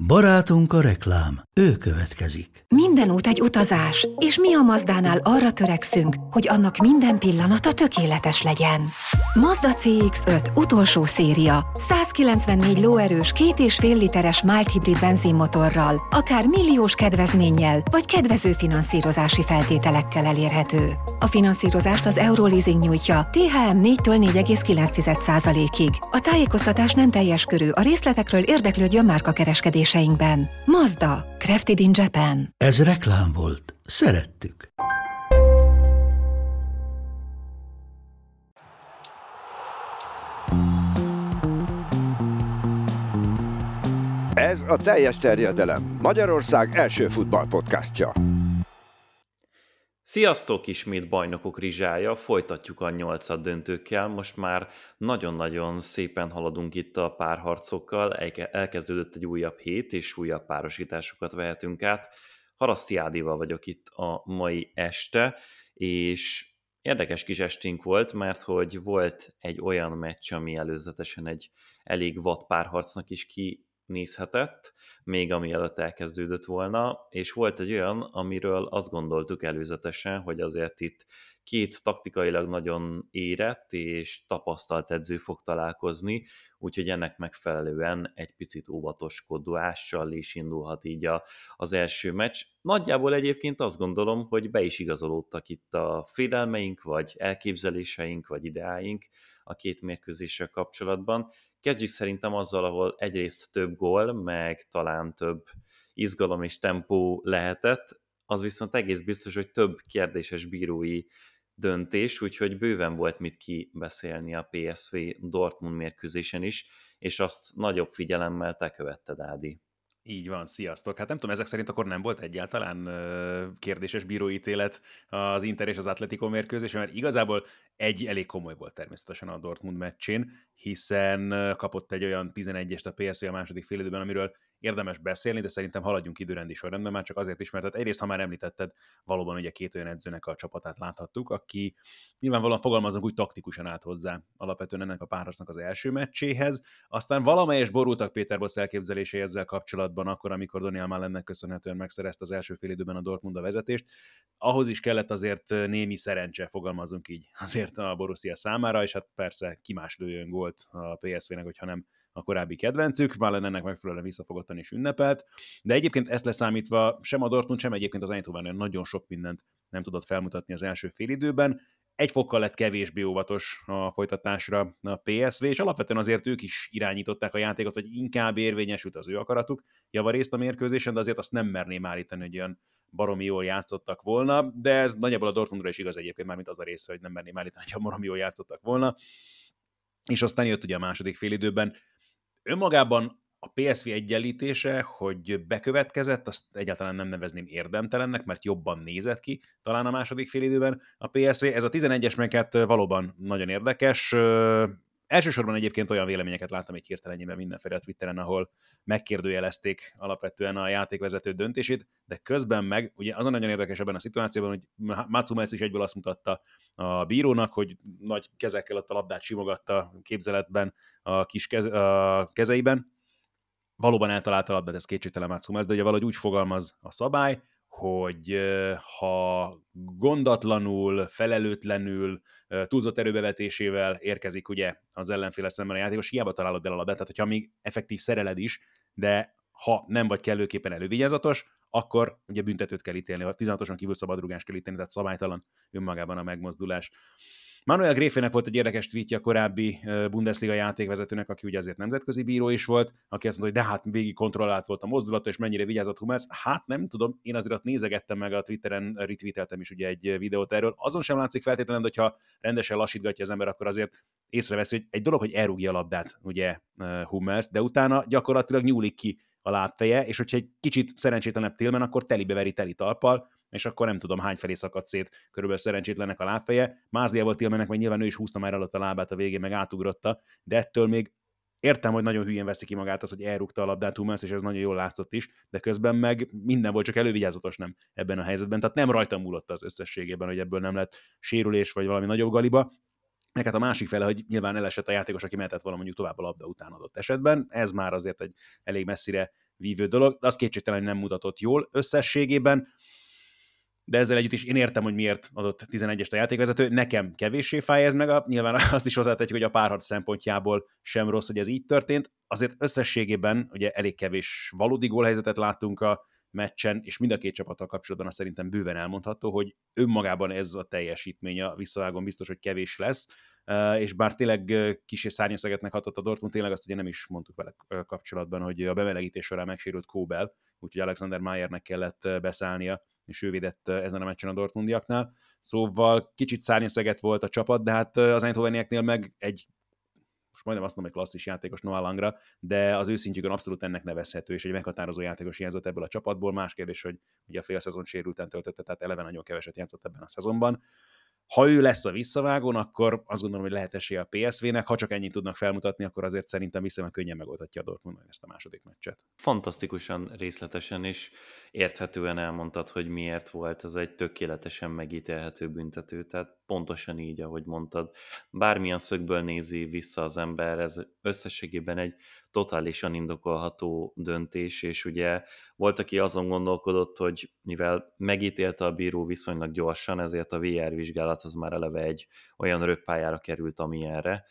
Barátunk a reklám, ő következik. Minden út egy utazás, és mi a Mazdánál arra törekszünk, hogy annak minden pillanata tökéletes legyen. Mazda CX-5 utolsó széria, 194 lóerős, 2,5 literes mild hibrid benzinmotorral, akár milliós kedvezménnyel, vagy kedvező finanszírozási feltételekkel elérhető. A finanszírozást az Euroleasing nyújtja, THM 4-től 4,9%-ig. A tájékoztatás nem teljes körű, a részletekről érdeklődjön márkakereskedéseinkben. Mazda, crafted in Japan. Ez reklám volt. Szerettük. Ez a Teljes terjedelem, Magyarország első futballpodcastja. Sziasztok! Ismét Bajnokok Rizsája, folytatjuk a nyolcaddöntőkkel, most már nagyon-nagyon szépen haladunk itt a párharcokkal, elkezdődött egy újabb hét, és újabb párosításokat vehetünk át. Haraszti Ádival vagyok itt a mai este, és érdekes kis esténk volt, mert hogy volt egy olyan meccs, ami előzetesen egy elég vad párharcnak is kinézhetett, még amielőtt elkezdődött volna, és volt egy olyan, amiről azt gondoltuk előzetesen, hogy azért itt két taktikailag nagyon érett és tapasztalt edző fog találkozni, úgyhogy ennek megfelelően egy picit óvatoskodással is indulhat így az első meccs. Nagyjából egyébként azt gondolom, hogy be is igazolódtak itt a félelmeink, vagy elképzeléseink, vagy ideáink a két mérkőzéssel kapcsolatban. Kezdjük szerintem azzal, ahol egyrészt több gól, meg talán több izgalom és tempó lehetett, az viszont egész biztos, hogy több kérdéses bírói döntés, úgyhogy bőven volt mit kibeszélni a PSV Dortmund mérkőzésen is, és azt nagyobb figyelemmel te követted, Ádi. Így van, sziasztok. Hát nem tudom, ezek szerint akkor nem volt egyáltalán kérdéses bíróítélet az Inter és az Atletico mérkőzés, mert igazából egy elég komoly volt természetesen a Dortmund meccsén, hiszen kapott egy olyan 11-est a PSV a második félidőben, amiről érdemes beszélni, de szerintem haladjunk időrendi sorrendben, már csak azért is, mert egyrészt, ha már említetted, valóban ugye két olyan edzőnek a csapatát láthattuk, aki nyilvánvalóan fogalmazunk úgy taktikusan állt hozzá alapvetően ennek a párharcnak az első meccséhez, aztán valamelyes borultak Péter Bosz elképzelései ezzel kapcsolatban akkor, amikor Daniel Malennek köszönhetően megszerezte az első félidőben a Dortmund a vezetést. Ahhoz is kellett azért némi szerencse, fogalmazunk így, azért a Borussia számára, és hát persze ki más lőjön gólt a PSV-nek, hogyha nem a korábbi kedvencük, Malen ennek megfelelően visszafogottan is ünnepelt, de egyébként ezt leszámítva sem a Dortmund, sem egyébként az Eindhoven nagyon sok mindent nem tudott felmutatni az első félidőben. Egy fokkal lett kevésbé óvatos a folytatásra a PSV, és alapvetően azért ők is irányították a játékot, hogy inkább érvényesült az ő akaratuk javarészt a mérkőzésen, de azért azt nem merném állítani, hogy olyan baromi jól játszottak volna, de ez nagyjából a Dortmundra is igaz egyébként, mármint az a része, hogy nem merném állítani, hogy baromi jól játszottak volna. És aztán jött ugye a második félidőben. Önmagában a PSV egyenlítése, hogy bekövetkezett, azt egyáltalán nem nevezném érdemtelennek, mert jobban nézett ki talán a második félidőben a PSV. Ez a 11-es meccsát valóban nagyon érdekes. Elsősorban egyébként olyan véleményeket láttam egy hirtelenjében mindenféle a Twitteren, ahol megkérdőjelezték alapvetően a játékvezető döntését, de közben meg, ugye az a nagyon érdekes ebben a szituációban, hogy Matsumels is egyből azt mutatta a bírónak, hogy nagy kezekkel ott a labdát simogatta képzeletben a kezeiben. Valóban eltalálta a labdát, ez kétségtelen Matsumels, de ugye valahogy úgy fogalmaz a szabály, hogy ha gondatlanul, felelőtlenül, túlzott erőbevetésével érkezik ugye az ellenféle szemben a játékos, hiába találod el a labdát, tehát hogyha még effektív szereled is, de ha nem vagy kellőképpen elővigyázatos, akkor ugye büntetőt kell ítélni, ha 16-oson kívül szabadrúgást kell ítélni, tehát szabálytalan önmagában a megmozdulás. Manuel Gräfének volt egy érdekes tweetje a korábbi Bundesliga játékvezetőnek, aki ugye azért nemzetközi bíró is volt, aki azt mondta, hogy de hát végig kontrollált volt a mozdulata, és mennyire vigyázott Hummels. Hát nem tudom, én azért ott nézegettem meg a Twitteren, retweeteltem is ugye egy videót erről. Azon sem látszik feltétlenül, hogyha rendesen lassítgatja az ember, akkor azért észreveszi, hogy egy dolog, hogy elrúgja a labdát, ugye Hummels, de utána gyakorlatilag nyúlik ki a lábfeje, és hogyha egy kicsit szerencsétlenebb Tillman, akkor telibe veri teli talppal, és akkor nem tudom hány felé szakadt szét körülbelül szerencsétlennek a lábfeje. Mázliával Tillmannek meg nyilván ő is húzta már alatt a lábát a végén, meg átugrotta, de ettől még értem, hogy nagyon hülyén veszi ki magát az, hogy elrúgta a labdát Hummels, és ez nagyon jól látszott is, de közben meg minden volt, csak elővigyázatos nem ebben a helyzetben. Tehát nem rajta múlott az összességében, hogy ebből nem lett sérülés vagy valami nagyobb galiba. meg hát a másik fele, hogy nyilván elesett a játékos, aki mehetett volna mondjuk tovább a labda után adott esetben. Ez már azért egy elég messzire vívő dolog, de az kétségtelen nem mutatott jól összességében. De ezzel együtt is én értem, hogy miért adott 11-est a játékvezető. Nekem kevéssé fáj ez, meg nyilván azt is hozzátetjük, hogy a párharc szempontjából sem rossz, hogy ez így történt. Azért összességében ugye elég kevés valódi gólhelyzetet láttunk a meccsen, és mind a két csapattal kapcsolatban azt szerintem bőven elmondható, hogy önmagában ez a teljesítmény a visszavágón biztos, hogy kevés lesz, és bár tényleg kis és szárnyaszegetnek hatott a Dortmund, tényleg azt ugye nem is mondtuk vele kapcsolatban, hogy a bemelegítés során megsérült Kóbel, úgyhogy Alexander Mayernek kellett beszállnia, és ő védett ezen a meccsen a Dortmundiaknál. Szóval kicsit szárnyaszeget volt a csapat, de hát az Eindhovenieknél meg egy, most majdnem azt mondom, hogy klasszis játékos Noah Langra, de az ő szintjükön abszolút ennek nevezhető, és egy meghatározó játékos hiányzott ebből a csapatból. Más kérdés, hogy ugye a fél szezon sérülten töltötte, tehát eleve nagyon keveset játszott ebben a szezonban. Ha ő lesz a visszavágón, akkor azt gondolom, hogy lehet esélye a PSV-nek, ha csak ennyit tudnak felmutatni, akkor azért szerintem viszonylag könnyen megoldhatja a Dortmund ezt a második meccset. Fantasztikusan részletesen és érthetően elmondtad, hogy miért volt ez egy tökéletesen megítélhető büntető, tehát pontosan így, ahogy mondtad. Bármilyen szögből nézi vissza az ember, ez összességében egy totálisan indokolható döntés, és ugye volt, aki azon gondolkodott, hogy mivel megítélte a bíró viszonylag gyorsan, ezért a VR vizsgálat az már eleve egy olyan röppályára került, amilyenre,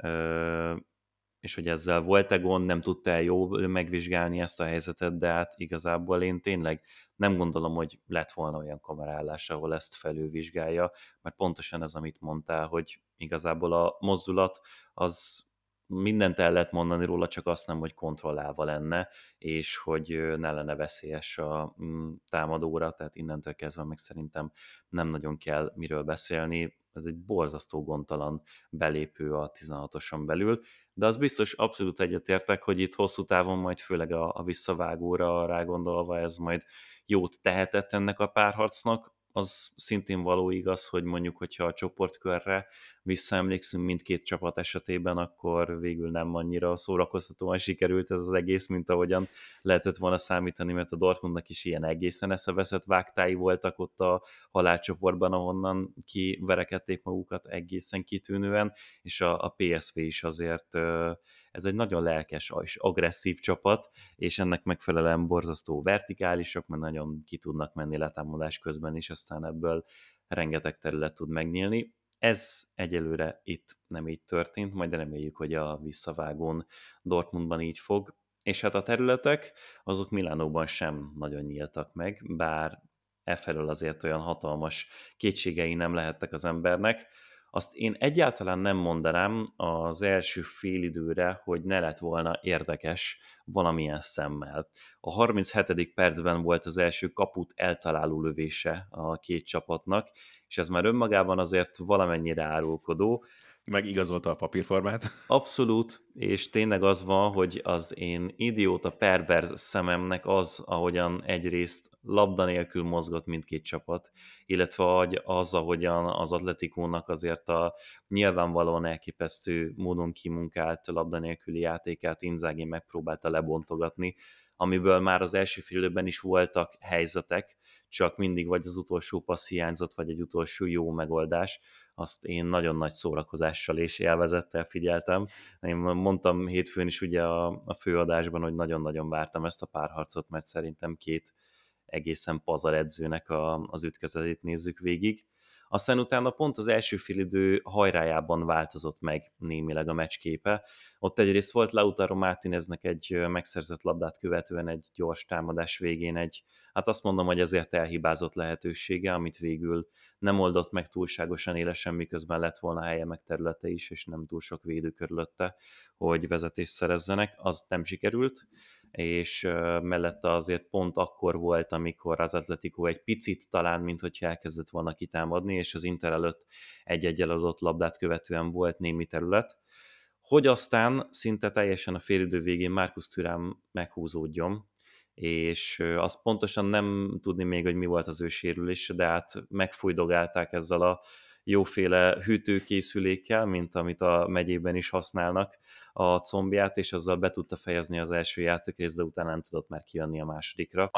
és hogy ezzel volt-e gond, nem tudta jól megvizsgálni ezt a helyzetet, de hát igazából én tényleg nem gondolom, hogy lett volna olyan kamerállás, ahol ezt felülvizsgálja, mert pontosan ez, amit mondtál, hogy igazából a mozdulat az mindent el lehet mondani róla, csak azt nem, hogy kontrollálva lenne, és hogy ne lenne veszélyes a támadóra, tehát innentől kezdve meg szerintem nem nagyon kell miről beszélni. Ez egy borzasztó gondtalan belépő a 16-oson belül, de az biztos abszolút egyetértek, hogy itt hosszú távon majd főleg a visszavágóra rágondolva ez majd jót tehetett ennek a párharcnak. Az szintén való igaz, hogy mondjuk, hogyha a csoportkörre visszaemlékszünk mindkét csapat esetében, akkor végül nem annyira szórakoztatóan sikerült ez az egész, mint ahogyan lehetett volna számítani, mert a Dortmundnak is ilyen egészen eszeveszett vágtái voltak ott a halálcsoportban, ahonnan kiverekedték magukat egészen kitűnően, és a PSV is azért ez egy nagyon lelkes és agresszív csapat, és ennek megfelelően borzasztó vertikálisok, mert nagyon ki tudnak menni letámadás közben is, aztán ebből rengeteg terület tud megnyílni. Ez egyelőre itt nem így történt, majd reméljük, hogy a visszavágón Dortmundban így fog, és hát a területek, azok Milánóban sem nagyon nyíltak meg, bár efelől azért olyan hatalmas kétségei nem lehettek az embernek. Azt én egyáltalán nem mondanám az első félidőre, hogy ne lett volna érdekes valamilyen szemmel. A 37. percben volt az első kaput eltaláló lövése a két csapatnak, és ez már önmagában azért valamennyire árulkodó. Meg igazolta a papírformát. Abszolút, és tényleg az van, hogy az én idióta perverz szememnek az, ahogyan egyrészt labda nélkül mozgott mindkét csapat, illetve az, ahogyan az Atletikónak azért a nyilvánvalóan elképesztő módon kimunkált labda nélküli játékát Inzaghi megpróbálta lebontogatni, amiből már az első félidőben is voltak helyzetek, csak mindig vagy az utolsó passz hiányzott, vagy egy utolsó jó megoldás. Azt én nagyon nagy szórakozással és élvezettel figyeltem. Én mondtam hétfőn is ugye a főadásban, hogy nagyon-nagyon vártam ezt a párharcot, mert szerintem két egészen pazar edzőnek az ütközetét nézzük végig. Aztán utána pont az első félidő hajrájában változott meg némileg a meccsképe. Ott egyrészt volt Lautaro Martineznek egy megszerzett labdát követően egy gyors támadás végén hát azt mondom, hogy azért elhibázott lehetősége, amit végül nem oldott meg túlságosan élesen, miközben lett volna helye meg területe is, és nem túl sok védő körülötte, hogy vezetést szerezzenek. Az nem sikerült, és mellette azért pont akkor volt, amikor az Atletico egy picit talán, mint hogyha elkezdett volna kitámadni, és az Inter előtt egy-egyel adott labdát követően volt némi terület, hogy aztán szinte teljesen a félidő végén Marcus Thuram meghúzódjon, és azt pontosan nem tudni még, hogy mi volt az ő sérülése, de hát megfújdogálták ezzel a jóféle hűtőkészülékkel, mint amit a megyében is használnak a combját, és azzal be tudta fejezni az első játékrészt, de utána nem tudott már kijönni a másodikra. Azt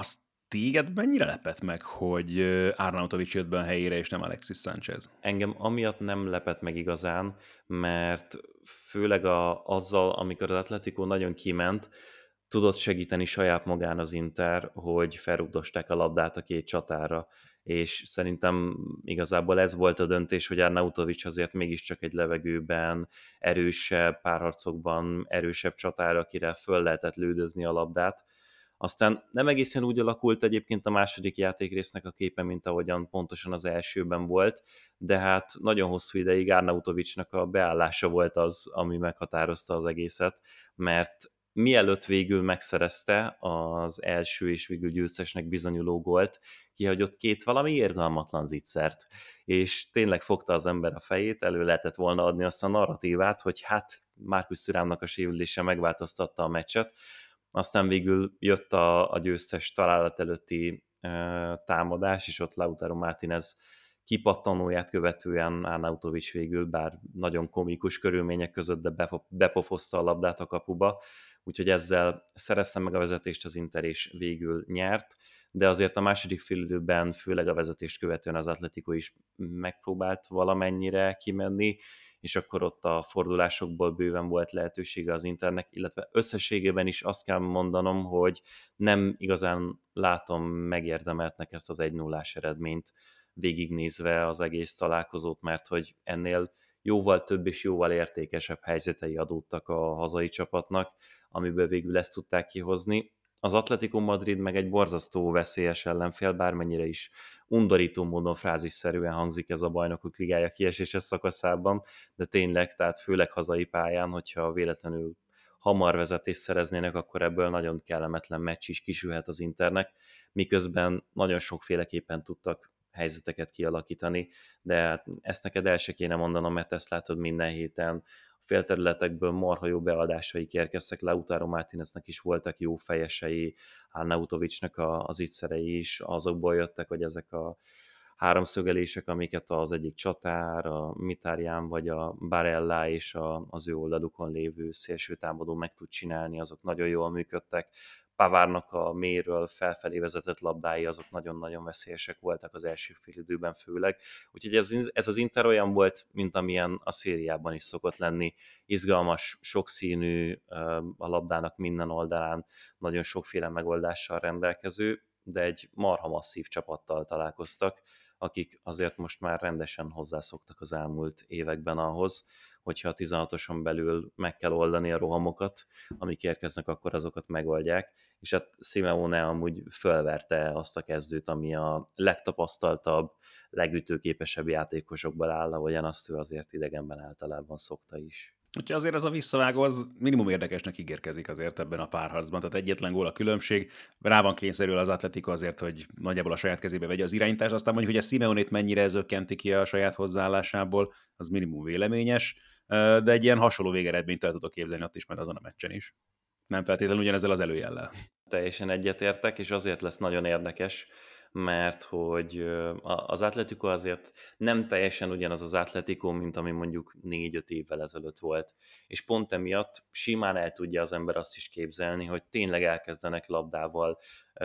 Téged mennyire lepett meg, hogy Arnautovic jött be a helyére, és nem Alexis Sánchez? Engem amiatt nem lepett meg igazán, mert főleg azzal, amikor az Atletico nagyon kiment, tudott segíteni saját magán az Inter, hogy felrugdosták a labdát a két csatára, és szerintem igazából ez volt a döntés, hogy Arnautovic azért mégiscsak egy levegőben, erősebb párharcokban, erősebb csatára, akire föl lehetett lődözni a labdát. Aztán nem egészen úgy alakult egyébként a második játékrésznek a képe, mint ahogyan pontosan az elsőben volt, de hát nagyon hosszú ideig Arnautovicnak a beállása volt az, ami meghatározta az egészet, mert mielőtt végül megszerezte az első és végül győztesnek bizonyuló gólt, kihagyott két valami irgalmatlan zicsert, és tényleg fogta az ember a fejét, elő lehetett volna adni azt a narratívát, hogy hát Marcus Thuramnak a sérülése megváltoztatta a meccset, aztán végül jött a győztes találat előtti támadás, és ott Lautaro Martínez kipattanóját követően Arnautovic végül, bár nagyon komikus körülmények között, de bepofozta a labdát a kapuba, úgyhogy ezzel szereztem meg a vezetést az Inter, és végül nyert, de azért a második félidőben, főleg a vezetést követően az Atletico is megpróbált valamennyire kimenni, és akkor ott a fordulásokból bőven volt lehetősége az Internek, illetve összességében is azt kell mondanom, hogy nem igazán látom megérdemeltnek ezt az 1-0-ás eredményt végignézve az egész találkozót, mert hogy ennél jóval több és jóval értékesebb helyzetei adódtak a hazai csapatnak, amiből végül ezt tudták kihozni. Az Atletico Madrid meg egy borzasztó veszélyes ellenfél, bármennyire is undorító módon frázisszerűen hangzik ez a Bajnokok Ligája kieséses szakaszában, de tényleg, tehát főleg hazai pályán, hogyha véletlenül hamar vezetést szereznének, akkor ebből nagyon kellemetlen meccs is kisülhet az Internek, miközben nagyon sokféleképpen tudtak helyzeteket kialakítani, de hát ezt neked el se kéne mondanom, mert ezt látod minden héten. A félterületekből marha jó beadásaik érkeztek, Lautaro Martíneznek is voltak jó fejesei, Arnautovicnak az ittszerei is azokból jöttek, hogy ezek a háromszögelések, amiket az egyik csatár, a Mkhitaryan vagy a Barella és az ő oldalukon lévő szélső támadó meg tud csinálni, azok nagyon jól működtek. Pavárnak a mélyről felfelé vezetett labdái, azok nagyon-nagyon veszélyesek voltak az első félidőben főleg. Úgyhogy ez az Inter olyan volt, mint amilyen a szériában is szokott lenni. Izgalmas, sokszínű, a labdának minden oldalán nagyon sokféle megoldással rendelkező, de egy marha masszív csapattal találkoztak, akik azért most már rendesen hozzászoktak az elmúlt években ahhoz, hogyha a 16-oson belül meg kell oldani a rohamokat, amik érkeznek, akkor azokat megoldják, és hát Simeone amúgy fölverte azt a kezdőt, ami a legtapasztaltabb, legütőképesebb játékosokból áll, ahogyan azt ő azért idegenben általában szokta is. Úgyhogy azért ez a visszavágó az minimum érdekesnek ígérkezik azért ebben a párharcban. Tehát egyetlen gól a különbség, rá van kényszerül az Atletico azért, hogy nagyjából a saját kezébe vegye az irányítást, aztán mondjuk, hogy a Simeonét mennyire zökkenti ki a saját hozzáállásából, az minimum véleményes, de egy ilyen hasonló végeredményt el tudok képzelni ott is, mert azon a meccsen is. Nem feltétlenül ugyanezzel az előjellel. Teljesen egyetértek, és azért lesz nagyon érdekes, mert hogy az Atletico azért nem teljesen ugyanaz az Atletico, mint ami mondjuk 4-5 évvel ezelőtt volt. És pont emiatt simán el tudja az ember azt is képzelni, hogy tényleg elkezdenek labdával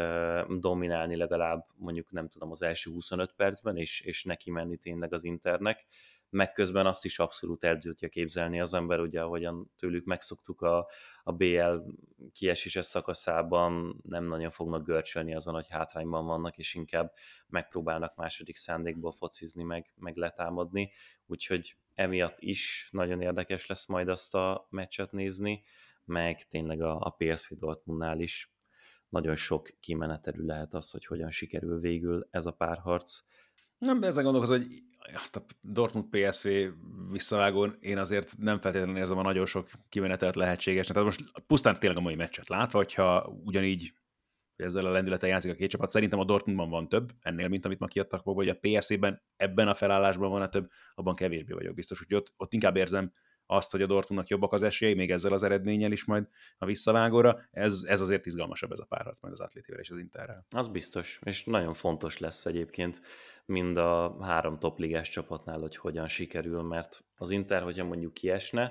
dominálni legalább mondjuk nem tudom az első 25 percben, és neki menni tényleg az Internek, meg közben azt is abszolút el tudja képzelni az ember, ugye ahogyan tőlük megszoktuk a BL kieséses szakaszában, nem nagyon fognak görcsölni azon, hogy hátrányban vannak, és inkább megpróbálnak második szándékból focizni, meg letámadni, úgyhogy emiatt is nagyon érdekes lesz majd azt a meccset nézni, meg tényleg a PSV Dortmundnál is nagyon sok kimenetelű lehet az, hogy hogyan sikerül végül ez a párharc. Nem, ezen gondolkozom, hogy azt a Dortmund PSV visszavágón én azért nem feltétlenül érzem a nagyon sok kimenetelt lehetségesnek. Tehát most pusztán tényleg a mai meccset látva, hogyha ugyanígy ezzel a lendületen játszik a két csapat, szerintem a Dortmundban van több, ennél, mint amit ma kiadtak maguk, hogy a PSV-ben ebben a felállásban van a több, abban kevésbé vagyok biztos. Úgyhogy ott inkább érzem azt, hogy a Dortmundnak jobbak az esélyei, még ezzel az eredménnyel is majd a visszavágóra. Ez azért izgalmasabb ez a párharc majd az Atlétivel és az Interrel. Az biztos, és nagyon fontos lesz egyébként mind a három topligás csapatnál, hogy hogyan sikerül, mert az Inter, hogyha mondjuk kiesne,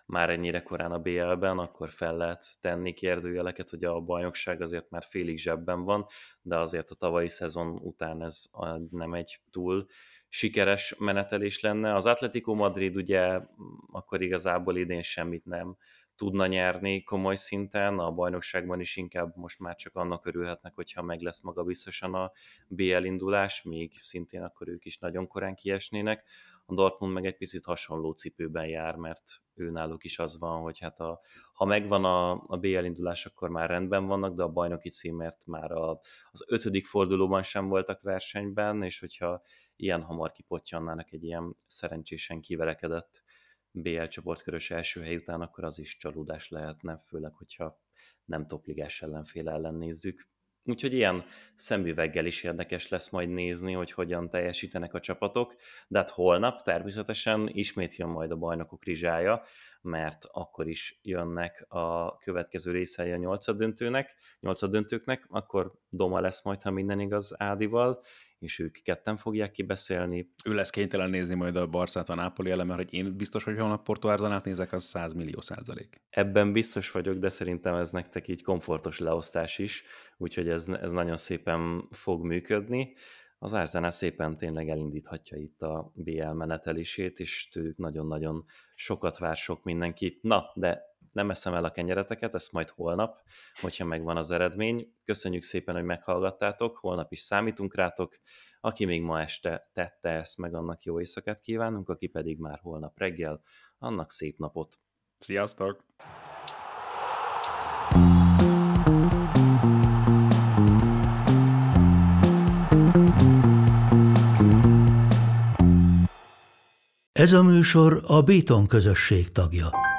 már ennyire korán a BL-ben, akkor fel lehet tenni kérdőjeleket, hogy a bajnokság azért már félig zsebben van, de azért a tavalyi szezon után ez nem egy túl sikeres menetelés lenne. Az Atletico Madrid ugye akkor igazából idén semmit nem tudna nyerni komoly szinten, a bajnokságban is inkább most már csak annak örülhetnek, hogyha meg lesz maga biztosan a BL indulás, még szintén akkor ők is nagyon korán kiesnének. A Dortmund meg egy picit hasonló cipőben jár, mert őnáluk is az van, hogy hát ha megvan a BL indulás, akkor már rendben vannak, de a bajnoki címért már az 5. fordulóban sem voltak versenyben, és hogyha ilyen hamar kipottyannának egy ilyen szerencsésen kiverekedett BL csoportkörös első hely után, akkor az is csalódás lehetne, főleg, hogyha nem topligás ellenfél ellen nézzük. Úgyhogy ilyen szemüveggel is érdekes lesz majd nézni, hogy hogyan teljesítenek a csapatok, de hát holnap természetesen ismét jön majd a bajnokok rizsája, mert akkor is jönnek a következő részei a nyolcaddöntőknek, akkor Doma lesz majd, ha minden igaz, Ádival, és ők ketten fogják kibeszélni. Ő lesz kénytelen nézni majd a Barszát a Nápoli ellen, mert hogy én biztos, hogy holnap Porto Árdanát nézek, az 100 millió %. Ebben biztos vagyok, de szerintem ez nektek így komfortos leosztás is, úgyhogy ez nagyon szépen fog működni. Az Arsenal szépen tényleg elindíthatja itt a BL menetelését, és tőlük nagyon-nagyon sokat vár sok mindenki. Na, de nem eszem el a kenyereteket, ezt majd holnap, hogyha megvan az eredmény. Köszönjük szépen, hogy meghallgattátok, holnap is számítunk rátok. Aki még ma este tette ezt, meg annak jó éjszakát kívánunk, aki pedig már holnap reggel, annak szép napot. Sziasztok! Ez a műsor a Béton közösség tagja.